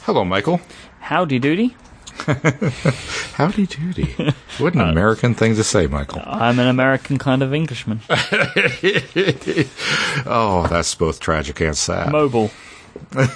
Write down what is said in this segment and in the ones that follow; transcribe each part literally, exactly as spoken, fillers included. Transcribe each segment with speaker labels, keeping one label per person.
Speaker 1: Hello, Michael.
Speaker 2: Howdy doody.
Speaker 1: Howdy doody. What an uh, American thing to say, Michael.
Speaker 2: I'm an American kind of Englishman.
Speaker 1: Oh, that's both tragic and sad.
Speaker 2: Mobile.
Speaker 1: uh,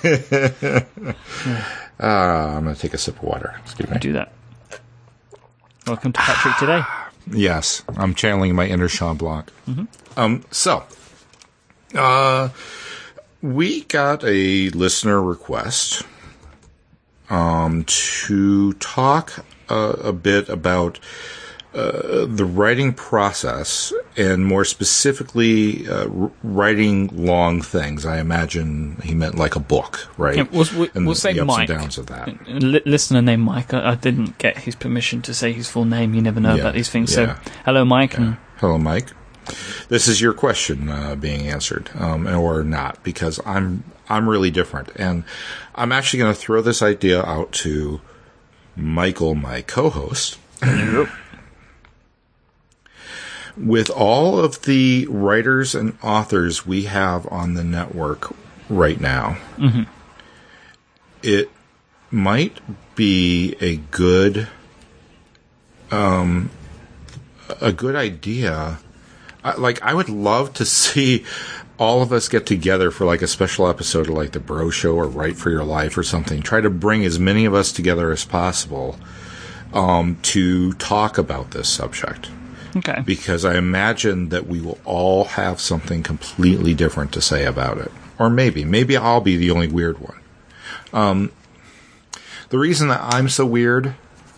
Speaker 1: I'm going to take a sip of water. Excuse me.
Speaker 2: Do that. Welcome to Patrick Today.
Speaker 1: Yes, I'm channeling my inner Sean Blanc.
Speaker 2: Mm-hmm.
Speaker 1: Um, so, uh, we got a listener request um, to talk uh, a bit about uh, the writing process, and more specifically, uh, r- writing long things. I imagine he meant like a book, right?
Speaker 2: Yeah, we'll, we'll,
Speaker 1: and
Speaker 2: we'll
Speaker 1: the,
Speaker 2: say
Speaker 1: the ups
Speaker 2: Mike.
Speaker 1: and downs of that.
Speaker 2: L- listener named Mike. I, I didn't get his permission to say his full name. You never know
Speaker 1: Yeah,
Speaker 2: about these things.
Speaker 1: yeah.
Speaker 2: So, hello, Mike.
Speaker 1: Yeah.
Speaker 2: And
Speaker 1: Hello, Mike. This is your question uh, being answered, um, or not, because I'm I'm really different, and I'm actually going to throw this idea out to Michael, my co-host. With all of the writers and authors we have on the network right now,
Speaker 2: mm-hmm.
Speaker 1: it might be a good, um, a good idea. I, like, I would love to see all of us get together for like a special episode of like the Bro Show or Write for Your Life or something. Try to bring as many of us together as possible um, to talk about this subject.
Speaker 2: Okay.
Speaker 1: Because I imagine that we will all have something completely different to say about it. Or maybe. Maybe I'll be the only weird one. Um, the reason that I'm so weird...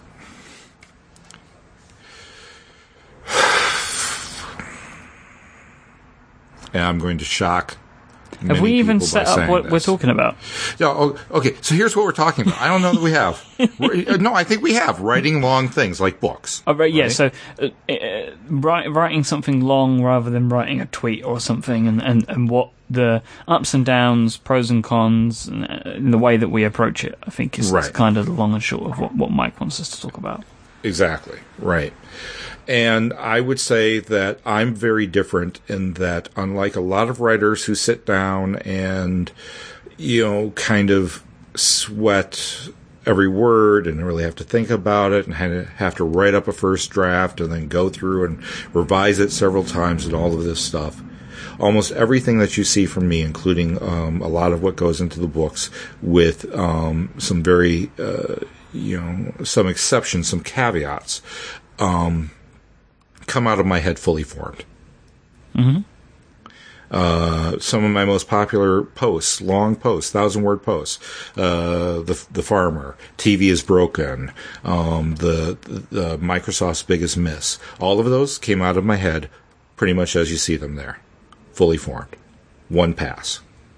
Speaker 1: and I'm going to shock many
Speaker 2: Have we even
Speaker 1: people
Speaker 2: set
Speaker 1: by
Speaker 2: up
Speaker 1: saying
Speaker 2: what
Speaker 1: this.
Speaker 2: we're talking about?
Speaker 1: Yeah, oh, okay, so here's what we're talking about. I don't know that we have. No, I think we have. Writing long things, like books.
Speaker 2: Oh, right, yeah,
Speaker 1: right?
Speaker 2: so uh, uh, write, writing something long rather than writing a tweet or something, and, and, and what the ups and downs, pros and cons, and, uh, and the way that we approach it, I think, is,
Speaker 1: Right.
Speaker 2: is kind of the long and short of what, what Mike wants us to talk about.
Speaker 1: Exactly, right. And I would say that I'm very different in that, unlike a lot of writers who sit down and, you know, kind of sweat every word and really have to think about it and have to write up a first draft and then go through and revise it several times and all of this stuff. Almost everything that you see from me, including um, a lot of what goes into the books, with um, some very, uh, you know, some exceptions, some caveats, um, come out of my head fully formed.
Speaker 2: Mm-hmm.
Speaker 1: Uh, some of my most popular posts, long posts, thousand word posts, uh, the the farmer, T V is broken, um, the, the Microsoft's biggest miss. All of those came out of my head pretty much as you see them there, fully formed, one pass.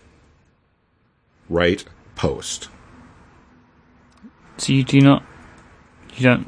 Speaker 1: Write, post.
Speaker 2: So you do not, you don't.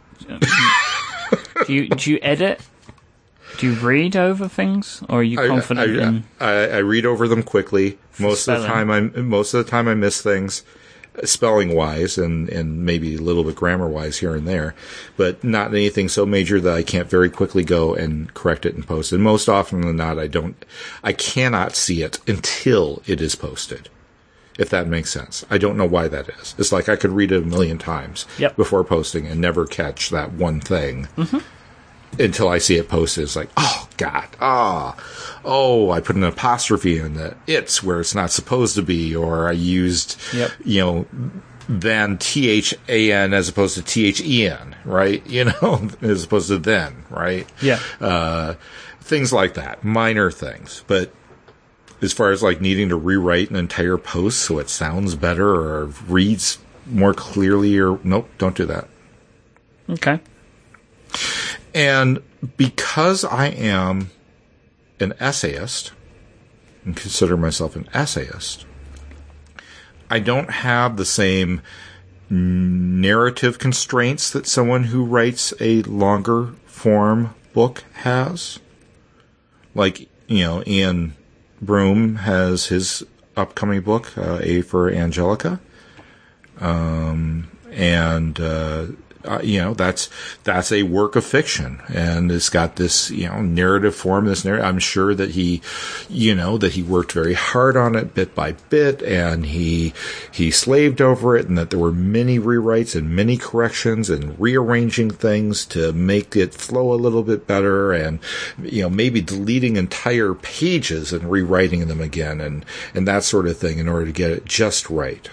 Speaker 2: Do you do you edit? Do you read over things, or are you confident
Speaker 1: I, I,
Speaker 2: in?
Speaker 1: I, I read over them quickly. Most
Speaker 2: spelling.
Speaker 1: of the time, I most of the time I miss things, spelling wise, and and maybe a little bit grammar wise here and there, but not anything so major that I can't very quickly go and correct it and post. And most often than not, I don't. I cannot see it until it is posted. If that makes sense. I don't know why that is. It's like I could read it a million times
Speaker 2: yep.
Speaker 1: before posting and never catch that one thing
Speaker 2: mm-hmm.
Speaker 1: until I see it posted. It's like, oh, God. Ah. Oh, I put an apostrophe in the it's where it's not supposed to be, or I used,
Speaker 2: yep.
Speaker 1: you know, then T H A N as opposed to T H E N, right? You know, as opposed to then, right?
Speaker 2: Yeah.
Speaker 1: Uh, things like that. Minor things. But as far as like needing to rewrite an entire post so it sounds better or reads more clearly, or nope, don't do that.
Speaker 2: Okay.
Speaker 1: And because I am an essayist and consider myself an essayist, I don't have the same narrative constraints that someone who writes a longer form book has. Like, you know, Ian Broom has his upcoming book, uh, A for Angelica. Um, and, uh, uh, you know, that's that's a work of fiction, and it's got this, you know, narrative form. This narrative, I'm sure that he, you know, that he worked very hard on it bit by bit, and he he slaved over it, and that there were many rewrites and many corrections and rearranging things to make it flow a little bit better, and, you know, maybe deleting entire pages and rewriting them again, and and that sort of thing in order to get it just right.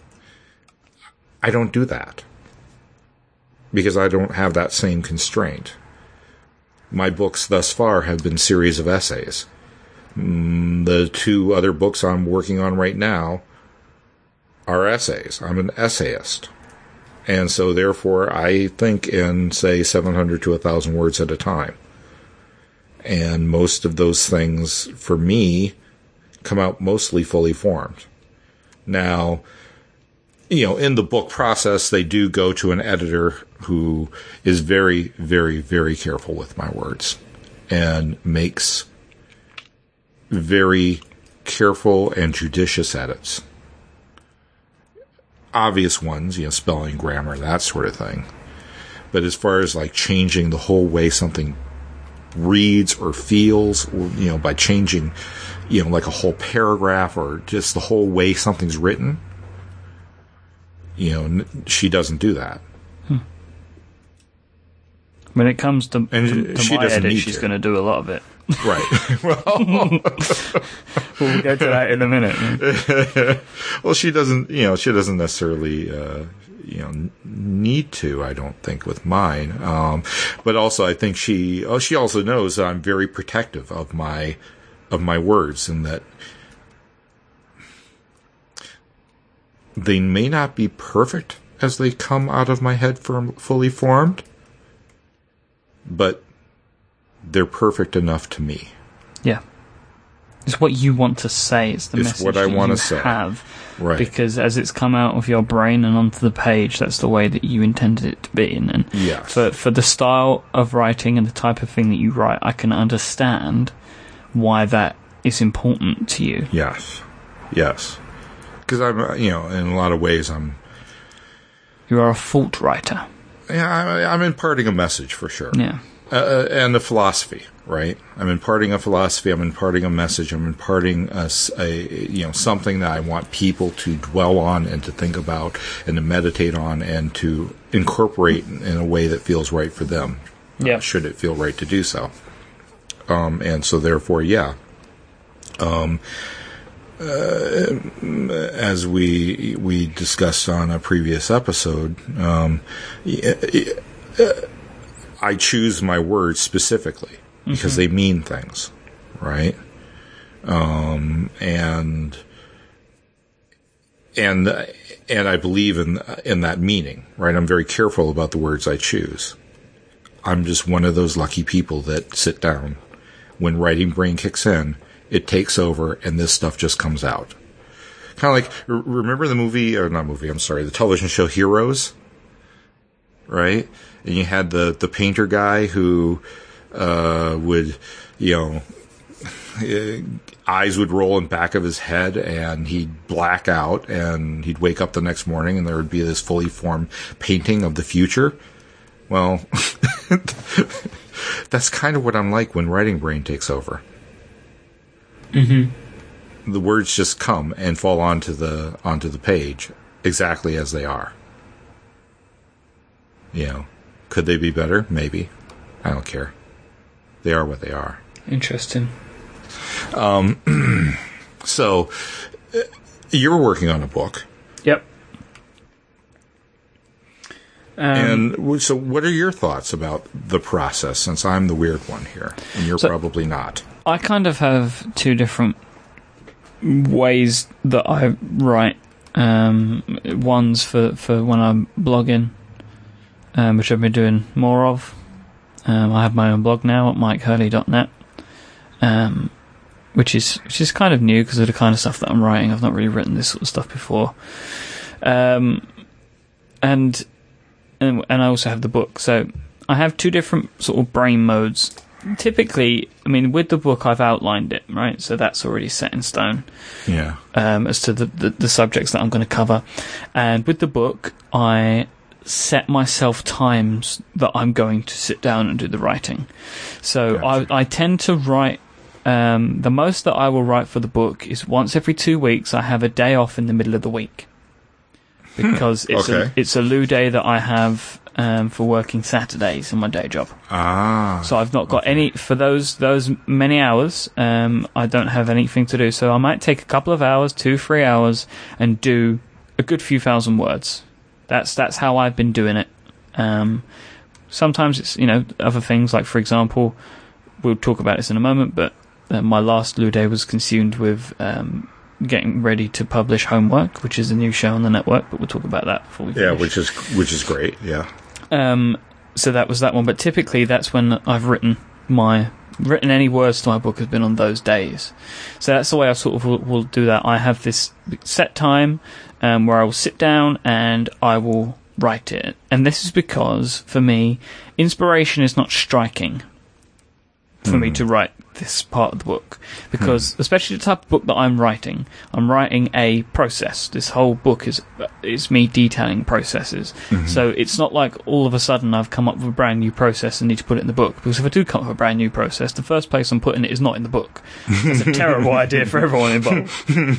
Speaker 1: I don't do that because I don't have that same constraint. My books thus far have been series of essays. Mm, the two other books I'm working on right now are essays. I'm an essayist. And so therefore I think in, say, seven hundred to one thousand words at a time. And most of those things, for me, come out mostly fully formed. Now, you know, in the book process, they do go to an editor who is very, very, very careful with my words and makes very careful and judicious edits. Obvious ones, you know, spelling, grammar, that sort of thing. But as far as like changing the whole way something reads or feels, or, you know, by changing, you know, like a whole paragraph or just the whole way something's written, you know, she doesn't do that.
Speaker 2: Hmm. When it comes to,
Speaker 1: and
Speaker 2: to, to
Speaker 1: she
Speaker 2: my
Speaker 1: doesn't
Speaker 2: edit,
Speaker 1: need
Speaker 2: she's
Speaker 1: to.
Speaker 2: going to do a lot of it.
Speaker 1: Right. Well,
Speaker 2: we'll get to that in a minute.
Speaker 1: Well, she doesn't, you know, she doesn't necessarily, uh, you know, need to, I don't think, with mine. Um, but also I think she, oh, she also knows that I'm very protective of my, of my words, and that they may not be perfect as they come out of my head firm, fully formed, but they're perfect enough to me.
Speaker 2: Yeah. It's what you want to say. It's the
Speaker 1: it's
Speaker 2: message
Speaker 1: what I
Speaker 2: that
Speaker 1: want
Speaker 2: you
Speaker 1: to say.
Speaker 2: have.
Speaker 1: Right.
Speaker 2: Because as it's come out of your brain and onto the page, that's the way that you intended it to be. And, and
Speaker 1: yes.
Speaker 2: for, for the style of writing and the type of thing that you write, I can understand why that is important to you.
Speaker 1: Yes. Yes. Because I'm, you know, in a lot of ways, I'm.
Speaker 2: You are a fault writer.
Speaker 1: Yeah, I, I'm imparting a message for sure.
Speaker 2: Yeah.
Speaker 1: Uh, and a philosophy, right? I'm imparting a philosophy. I'm imparting a message. I'm imparting a, a, you know, something that I want people to dwell on and to think about and to meditate on and to incorporate in a way that feels right for them.
Speaker 2: Yeah.
Speaker 1: Uh, should it feel right to do so? Um, and so, therefore, yeah. Um. Uh, as we we discussed on a previous episode, um, I choose my words specifically because mm-hmm. they mean things, right? Um, and and and I believe in in that meaning, right? I'm very careful about the words I choose. I'm just one of those lucky people that sit down when writing brain kicks in. It takes over, and this stuff just comes out. Kind of like, remember the movie, or not movie, I'm sorry, the television show Heroes? Right? And you had the, the painter guy who uh, would, you know, eyes would roll in back of his head, and he'd black out, and he'd wake up the next morning, and there would be this fully formed painting of the future. Well, that's kind of what I'm like when writing brain takes over. Mm-hmm. The words just come and fall onto the onto the page exactly as they are. You know, could they be better? Maybe. I don't care. They are what they are.
Speaker 2: Interesting.
Speaker 1: Um. So, uh, you're working on a book.
Speaker 2: Yep. Um,
Speaker 1: and so, what are your thoughts about the process? Since I'm the weird one here, and you're so, probably not.
Speaker 2: I kind of have two different ways that I write. Um, one's for, for when I'm blogging, um, which I've been doing more of. Um, I have my own blog now at mike hurley dot net, um, which is which is kind of new because of the kind of stuff that I'm writing. I've not really written this sort of stuff before. Um, and, and and I also have the book. So I have two different sort of brain modes. Typically, I mean, with the book, I've outlined it, right? So that's already set in stone.
Speaker 1: Yeah.
Speaker 2: Um, as to the, the, the subjects that I'm going to cover. And with the book, I set myself times that I'm going to sit down and do the writing. So
Speaker 1: Gotcha.
Speaker 2: I, I tend to write. Um, the most that I will write for the book is once every two weeks. I have a day off in the middle of the week because
Speaker 1: Hmm.
Speaker 2: it's
Speaker 1: Okay.
Speaker 2: a it's a loo day that I have um, for working Saturdays in my day job.
Speaker 1: Ah.
Speaker 2: So I've not got
Speaker 1: okay.
Speaker 2: any for those those many hours. Um, I don't have anything to do. So I might take a couple of hours, two, three hours, and do a good few thousand words. That's that's how I've been doing it. Um, sometimes it's you know other things like, for example, we'll talk about this in a moment, but uh, my last loo day was consumed with um, getting ready to publish Homework, which is a new show on the network. But we'll talk about that before we finish.
Speaker 1: Yeah, which is which is great. Yeah.
Speaker 2: Um, so that was that one, but typically that's when I've written my written any words to my book has been on those days. So that's the way I sort of will, will do that. I have this set time um, where I will sit down and I will write it, and this is because for me, inspiration is not striking for mm. me to write this part of the book, because mm. especially the type of book that I'm writing, I'm writing a process. This whole book is is me detailing processes. Mm-hmm. So it's not like all of a sudden I've come up with a brand new process and need to put it in the book, because if I do come up with a brand new process, the first place I'm putting it is not in the book. It's a terrible idea for everyone involved.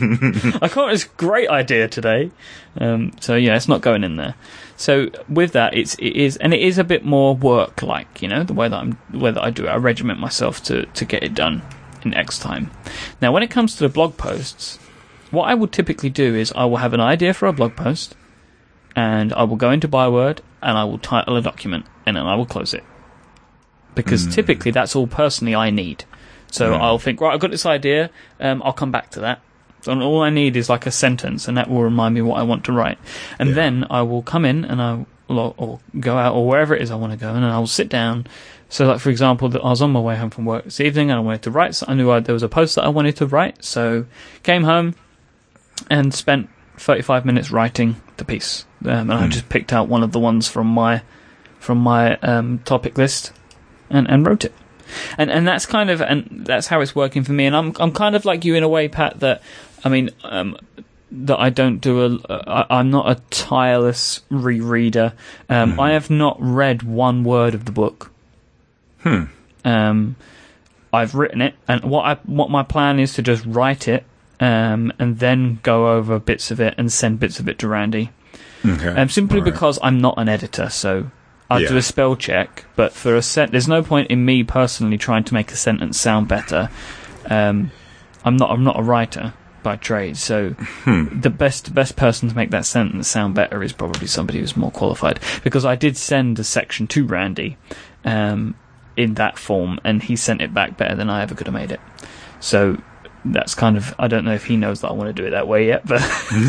Speaker 2: I caught this great idea today, um, so yeah, it's not going in there. So with that, it's it is, and it is a bit more work, like you know, the way that I'm, the way that I do it. I regiment myself to to get it done in X time. Now, when it comes to the blog posts, what I would typically do is I will have an idea for a blog post, and I will go into Byword and I will title a document, and then I will close it, because mm. typically that's all personally I need. So mm. I'll think, right, I've got this idea. Um, I'll come back to that. And all I need is like a sentence, and that will remind me what I want to write. And yeah. then I will come in and I will, or go out, or wherever it is I want to go, and I will sit down. So, like for example, I was on my way home from work this evening, and I wanted to write. So I knew I, there was a post that I wanted to write, so came home and spent thirty-five minutes writing the piece. Um, and mm. I just picked out one of the ones from my from my um, topic list and, and wrote it. And and that's kind of and that's how it's working for me. And I'm I'm kind of like you in a way, Pat. That I mean, um, that I don't do a. Uh, I'm not a tireless rereader. Um, mm. I have not read one word of the book.
Speaker 1: Hmm.
Speaker 2: Um, I've written it, and what I what my plan is to just write it, um, and then go over bits of it and send bits of it to Randy.
Speaker 1: Okay.
Speaker 2: Um, simply
Speaker 1: right.
Speaker 2: because I'm not an editor, so. I'll
Speaker 1: yeah.
Speaker 2: do a spell check, but for a set, there's no point in me personally trying to make a sentence sound better. Um, I'm not. I'm not a writer by trade, so
Speaker 1: hmm.
Speaker 2: the best best person to make that sentence sound better is probably somebody who's more qualified. Because I did send a section to Randy um, in that form, and he sent it back better than I ever could have made it. So. That's kind of, I don't know if he knows that I want to do it that way yet, but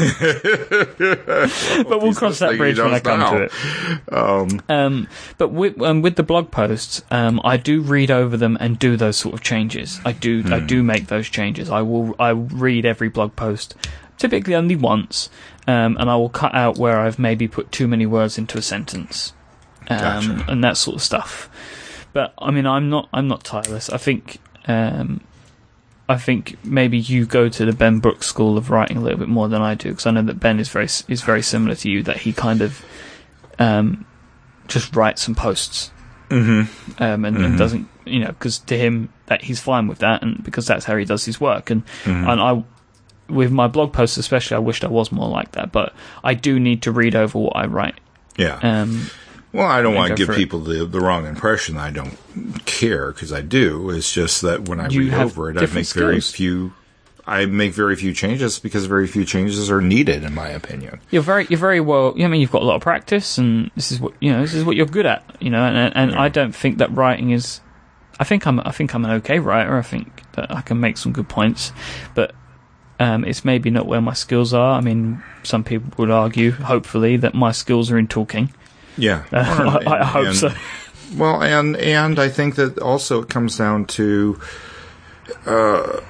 Speaker 2: but we'll cross that bridge when I come
Speaker 1: now.
Speaker 2: to it.
Speaker 1: Um,
Speaker 2: um, but with, um, with the blog posts, um, I do read over them and do those sort of changes. I do hmm. I do make those changes. I will I read every blog post, typically only once, um, and I will cut out where I've maybe put too many words into a sentence, um,
Speaker 1: gotcha.
Speaker 2: and that sort of stuff. But I mean, I'm not I'm not tireless. I think. Um, I think maybe you go to the Ben Brooks school of writing a little bit more than I do, because I know that Ben is very is very similar to you. That he kind of um, just writes some posts,
Speaker 1: mm-hmm.
Speaker 2: um, and,
Speaker 1: mm-hmm.
Speaker 2: and doesn't, you know, because to him that he's fine with that, and because that's how he does his work. And
Speaker 1: mm-hmm.
Speaker 2: and I, with my blog posts especially, I wished I was more like that. But I do need to read over what I write.
Speaker 1: Yeah.
Speaker 2: Um,
Speaker 1: Well, I don't want to give
Speaker 2: it.
Speaker 1: people the the wrong impression that I don't care, because I do. It's just that when I
Speaker 2: You
Speaker 1: read
Speaker 2: have
Speaker 1: over it, I
Speaker 2: different
Speaker 1: make very
Speaker 2: skills.
Speaker 1: few. I make very few changes because very few changes are needed, in my opinion.
Speaker 2: You're very, you're very well. I mean, you've got a lot of practice, and this is what you know. This is what you're good at, you know. And and
Speaker 1: Yeah.
Speaker 2: I don't think that writing is. I think I'm. I think I'm an okay writer. I think that I can make some good points, but um, it's maybe not where my skills are. I mean, some people would argue, hopefully, that my skills are in talking.
Speaker 1: Yeah,
Speaker 2: Uh, I, I hope
Speaker 1: and,
Speaker 2: so.
Speaker 1: Well, and and I think that also it comes down to. Uh,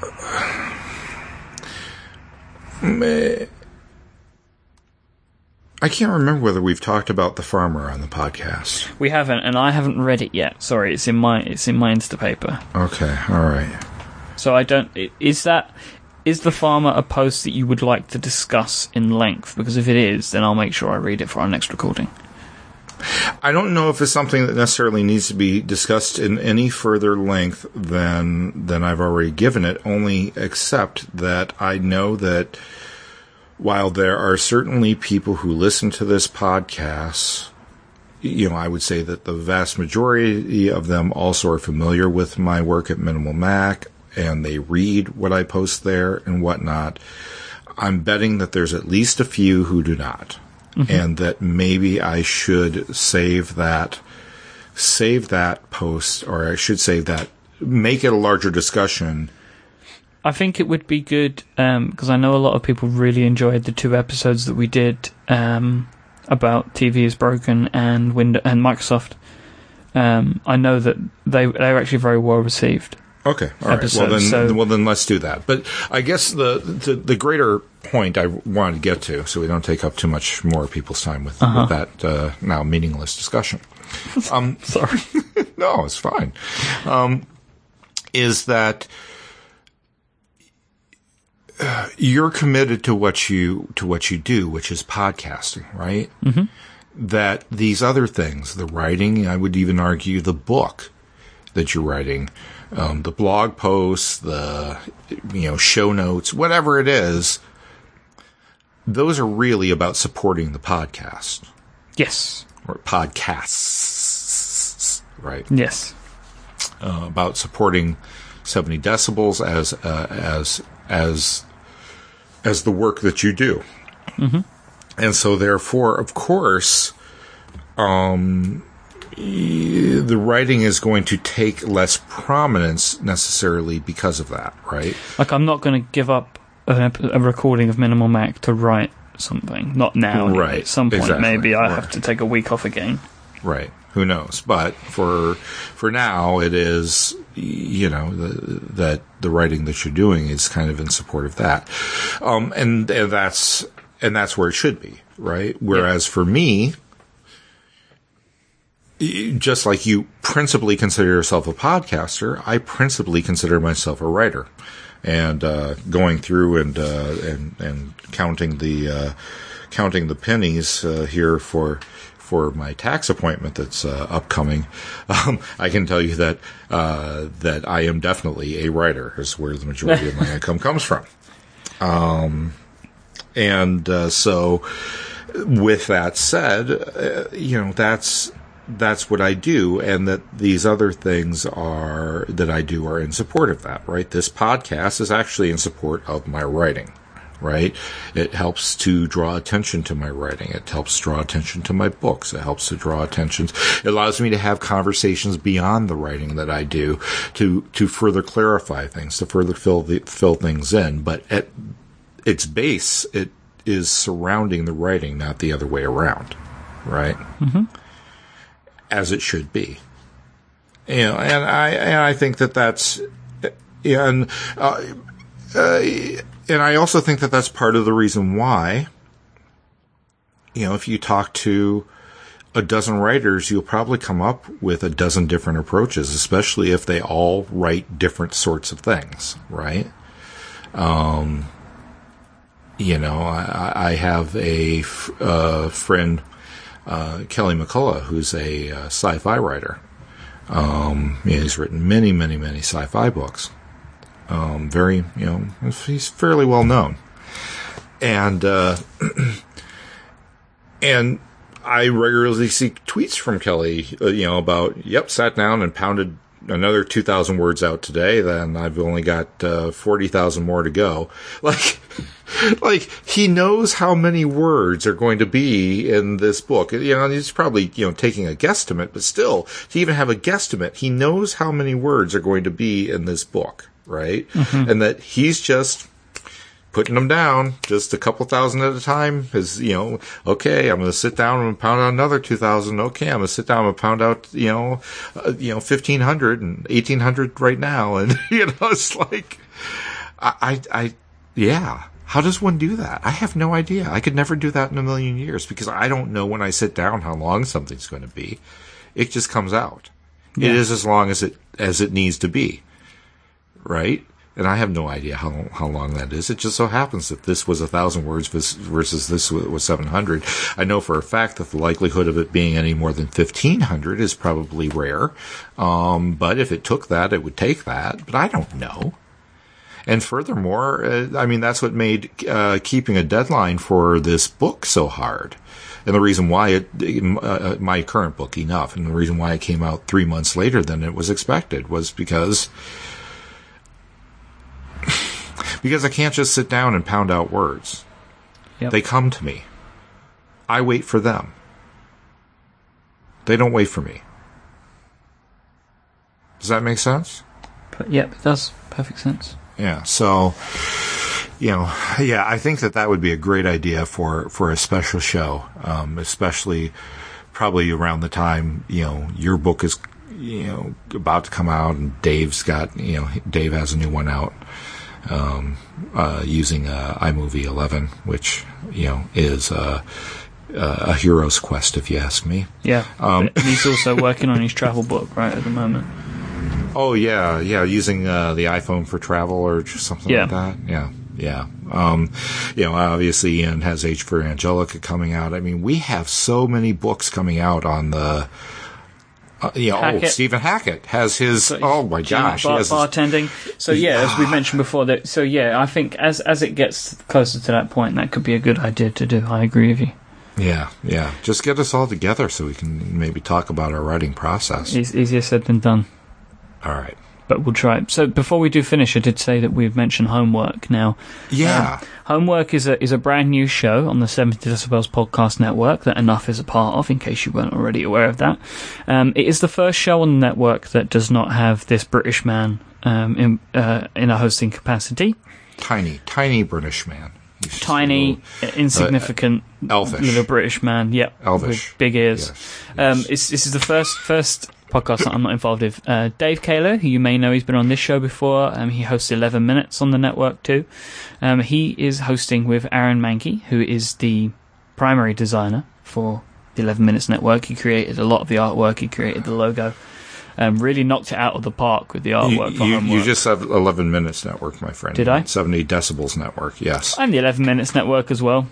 Speaker 1: I can't remember whether we've talked about The Farmer on the podcast.
Speaker 2: We haven't, and I haven't read it yet. Sorry, it's in my it's in my Instapaper.
Speaker 1: Okay, all right.
Speaker 2: So I don't. Is that is The Farmer a post that you would like to discuss in length? Because if it is, then I'll make sure I read it for our next recording.
Speaker 1: I don't know if it's something that necessarily needs to be discussed in any further length than than I've already given it, only except that I know that while there are certainly people who listen to this podcast, you know, I would say that the vast majority of them also are familiar with my work at Minimal Mac, and they read what I post there and whatnot. I'm betting that there's at least a few who do not. Mm-hmm. And that maybe I should save that, save that post, or I should save that, make it a larger discussion.
Speaker 2: I think it would be good, um, because I know a lot of people really enjoyed the two episodes that we did um, about T V is broken and Windows and Microsoft. Um, I know that they they were actually very well received.
Speaker 1: Okay, all right. Well then, so, well then, let's do that. But I guess the, the the greater point I wanted to get to, so we don't take up too much more people's time with, uh-huh. with that uh, now meaningless discussion. Um,
Speaker 2: Sorry,
Speaker 1: no, it's fine. Um, is that uh, you're committed to what you to what you do, which is podcasting, right?
Speaker 2: Mm-hmm.
Speaker 1: That these other things, the writing, I would even argue the book that you're writing. Um, the blog posts, the, you know, show notes, whatever it is, those are really about supporting the podcast.
Speaker 2: Yes.
Speaker 1: Or podcasts, right?
Speaker 2: Yes.
Speaker 1: Uh, about supporting seventy decibels as, uh, as, as, as the work that you do.
Speaker 2: Mm-hmm.
Speaker 1: And so therefore, of course, um, the writing is going to take less prominence necessarily because of that, right?
Speaker 2: Like, I'm not going to give up a, a recording of Minimal Mac to write something. Not now.
Speaker 1: Right.
Speaker 2: At some point,
Speaker 1: exactly.
Speaker 2: maybe I
Speaker 1: right.
Speaker 2: have to take a week off again.
Speaker 1: Right. Who knows? But for for now, it is, you know, the, that the writing that you're doing is kind of in support of that, um, and, and that's and that's where it should be, right? Whereas yeah. for me, just like you principally consider yourself a podcaster, I principally consider myself a writer. And uh, going through and uh, and and counting the uh, counting the pennies uh, here for for my tax appointment that's uh, upcoming, um, I can tell you that uh, that I am definitely a writer. Is where the majority of my income comes from. Um, and uh, so, with that said, uh, you know that's. That's what I do, and that these other things are that I do are in support of that, right? This podcast is actually in support of my writing, right? It helps to draw attention to my writing. It helps draw attention to my books. It helps to draw attention. It allows me to have conversations beyond the writing that I do to to further clarify things, to further fill the, fill things in. But at its base, it is surrounding the writing, not the other way around, right?
Speaker 2: Mm-hmm.
Speaker 1: As it should be, you know, and I and I think that that's, and uh, uh, and I also think that that's part of the reason why, you know, if you talk to a dozen writers, you'll probably come up with a dozen different approaches, especially if they all write different sorts of things, right? Um, you know, I, I have a f- uh, friend. Uh, Kelly McCullough, who's a uh, sci-fi writer. Um, he's written many, many, many sci-fi books. Um, very, you know, he's fairly well known. And, uh, and I regularly see tweets from Kelly, uh, you know, about, yep, sat down and pounded another two thousand words out today, then I've only got uh, forty thousand more to go. Like, like he knows how many words are going to be in this book. You know, he's probably, you know, taking a guesstimate, but still, to even have a guesstimate, he knows how many words are going to be in this book, right? Mm-hmm. And that he's just putting them down just a couple thousand at a time is, you know, okay, I'm going to sit down and pound out another two thousand. Okay, I'm going to sit down and pound out, you know, uh, you know, fifteen hundred and eighteen hundred right now. And, you know, it's like, I, I, I, yeah. How does one do that? I have no idea. I could never do that in a million years because I don't know when I sit down how long something's going to be. It just comes out. Yeah. It is as long as it, as it needs to be. Right? And I have no idea how how long that is. It just so happens that this was a thousand words versus this was seven hundred. I know for a fact that the likelihood of it being any more than fifteen hundred is probably rare. Um, but if it took that, it would take that. But I don't know. And furthermore, uh, I mean, that's what made uh, keeping a deadline for this book so hard. And the reason why it, uh, my current book, Enough, and the reason why it came out three months later than it was expected was because Because I can't just sit down and pound out words. Yep. They come to me. I wait for them. They don't wait for me. Does that make sense?
Speaker 2: But, yep, it does. Perfect sense.
Speaker 1: Yeah, so, you know, yeah, I think that that would be a great idea for, for a special show, um, especially probably around the time, you know, your book is, you know, about to come out and Dave's got, you know, Dave has a new one out. Um, uh, using uh, iMovie eleven, which, you know, is uh, uh, a hero's quest, if you ask me.
Speaker 2: Yeah. Um, he's also working on his travel book, right, at the moment.
Speaker 1: Oh, yeah, yeah, using uh, the iPhone for travel or something yeah. like that. Yeah, yeah. Um, you know, obviously Ian has H for Angelica coming out. I mean, we have so many books coming out on the... Uh, you know, oh, Stephen Hackett has his. So, oh my gosh,
Speaker 2: bar,
Speaker 1: he has
Speaker 2: bartending. His, so yeah, as we mentioned before, that. So yeah, I think as as it gets closer to that point, that could be a good idea to do. I agree with you.
Speaker 1: Yeah, yeah. Just get us all together so we can maybe talk about our writing process.
Speaker 2: It's easier said than done.
Speaker 1: All right.
Speaker 2: But we'll try. So before we do finish, I did say that we've mentioned Homework. Now,
Speaker 1: yeah,
Speaker 2: um, Homework is a is a brand new show on the seventy Decibels Podcast Network that Enough is a part of. In case you weren't already aware of that, um, it is the first show on the network that does not have this British man um, in uh, in a hosting capacity.
Speaker 1: Tiny, tiny British man.
Speaker 2: He's tiny, little, insignificant,
Speaker 1: uh, elfish
Speaker 2: little British man. Yep,
Speaker 1: elvish,
Speaker 2: with big ears.
Speaker 1: Yes, yes.
Speaker 2: Um, it's, this is the first first. podcast that I'm not involved with. Uh, Dave Kaler, who you may know, he's been on this show before. Um, he hosts eleven minutes on the network too. Um, he is hosting with Aaron Mankey, who is the primary designer for the eleven minutes network. He created a lot of the artwork. He created the logo. Um, really knocked it out of the park with the artwork.
Speaker 1: You,
Speaker 2: for
Speaker 1: you,
Speaker 2: Homework.
Speaker 1: You just have eleven minutes network, my friend.
Speaker 2: Did I?
Speaker 1: seventy Decibels network, yes.
Speaker 2: I'm the eleven minutes network as well.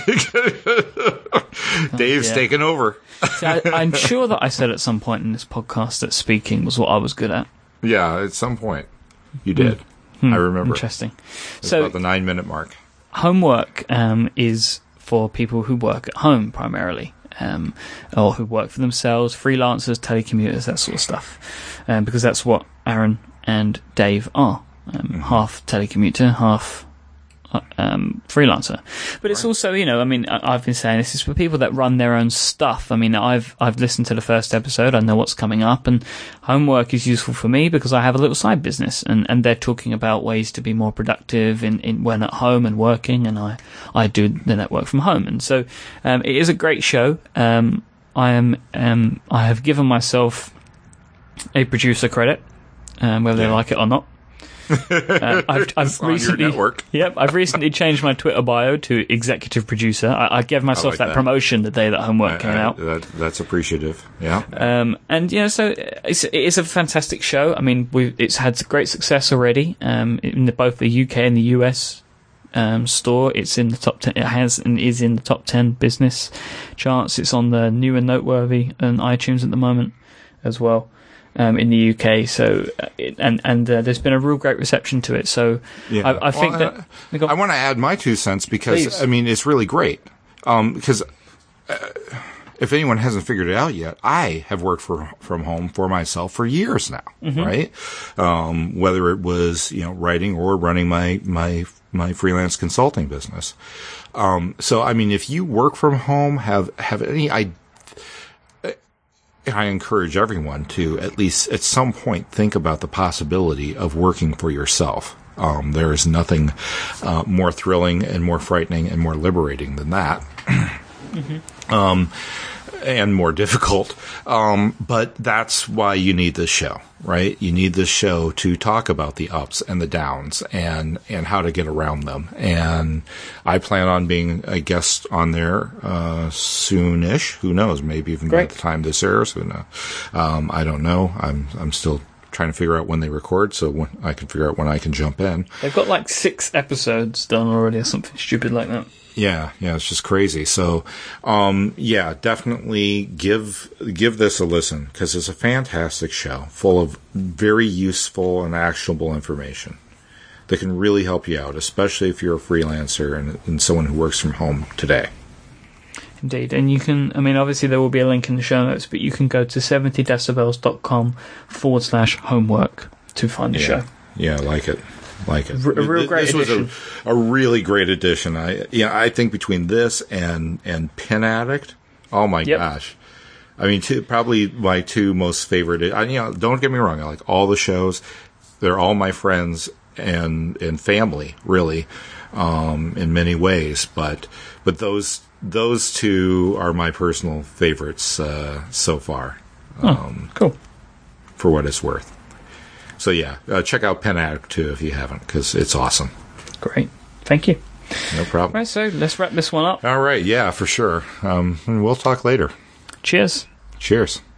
Speaker 1: Dave's
Speaker 2: yeah.
Speaker 1: taken over.
Speaker 2: See, I, I'm sure that I said at some point in this podcast that speaking was what I was good at.
Speaker 1: Yeah, at some point you did.
Speaker 2: Hmm.
Speaker 1: I remember.
Speaker 2: Interesting.
Speaker 1: It's
Speaker 2: so
Speaker 1: about the nine minute mark.
Speaker 2: Homework um, is for people who work at home primarily, um, or who work for themselves, freelancers, telecommuters, that sort of stuff. Um, because that's what Aaron and Dave are. Um, mm-hmm. Half telecommuter, half um, freelancer. But it's right. also, you know, I mean, I, I've been saying this is for people that run their own stuff. I mean, I've I've listened to the first episode. I know what's coming up, and Homework is useful for me because I have a little side business, and, and they're talking about ways to be more productive in, in when at home and working, and I, I do the network from home. And so um, it is a great show. Um, I am um, I have given myself a producer credit, um, whether yeah. they like it or not. uh, I've, I've recently, yep, I've recently changed my Twitter bio to executive producer. I, I gave myself I like that, that promotion the day that Homework I, came
Speaker 1: I,
Speaker 2: out.
Speaker 1: That, that's appreciative, yeah.
Speaker 2: Um, and you know, so it's, it is a fantastic show. I mean, we've, it's had great success already. Um, in the, both the U K and the U S um, store, it's in the top ten. It has and is in the top ten business charts. It's on the New and Noteworthy and iTunes at the moment as well. Um, in the U K, so uh, it, and and uh, there's been a real great reception to it. So
Speaker 1: yeah.
Speaker 2: I, I think
Speaker 1: well,
Speaker 2: that
Speaker 1: uh, I want to add my two cents because
Speaker 2: Please.
Speaker 1: I mean it's really great. Um, because uh, if anyone hasn't figured it out yet, I have worked for, from home for myself for years now, mm-hmm. right? Um, whether it was you know writing or running my my my freelance consulting business. Um, so I mean, if you work from home, have have any idea. I encourage everyone to at least at some point think about the possibility of working for yourself. Um, there is nothing uh, more thrilling and more frightening and more liberating than that. mm-hmm. um, and more difficult. Um, but that's why you need this show, right? You need this show to talk about the ups and the downs and, and how to get around them. And I plan on being a guest on there, uh, soonish. Who knows? Maybe even by the time this airs. Who knows? Um, I don't know. I'm, I'm still trying to figure out when they record so when I can figure out when I can jump in.
Speaker 2: They've got like six episodes done already or something stupid like that.
Speaker 1: Yeah, yeah, it's just crazy. So, um, yeah, definitely give give this a listen because it's a fantastic show full of very useful and actionable information that can really help you out, especially if you're a freelancer and, and someone who works from home today.
Speaker 2: Indeed. And you can, I mean, obviously there will be a link in the show notes, but you can go to seventy decibels.com forward slash homework to find the
Speaker 1: yeah.
Speaker 2: show.
Speaker 1: Yeah, I like it. Like it.
Speaker 2: R- a real great
Speaker 1: this
Speaker 2: edition.
Speaker 1: was a, a really great edition. I yeah, I think between this and and Pin Addict, oh my
Speaker 2: yep.
Speaker 1: gosh. I mean, two, probably my two most favorite. I, you know, don't get me wrong. I like all the shows. They're all my friends and and family, really, um, in many ways. But but those those two are my personal favorites uh, so far. Um,
Speaker 2: oh, cool.
Speaker 1: For what it's worth. So yeah, uh, check out Pen Addict too if you haven't, because it's awesome.
Speaker 2: Great, thank you.
Speaker 1: No problem.
Speaker 2: Right, so let's wrap this one up.
Speaker 1: All right, yeah, for sure. Um, and we'll talk later.
Speaker 2: Cheers.
Speaker 1: Cheers.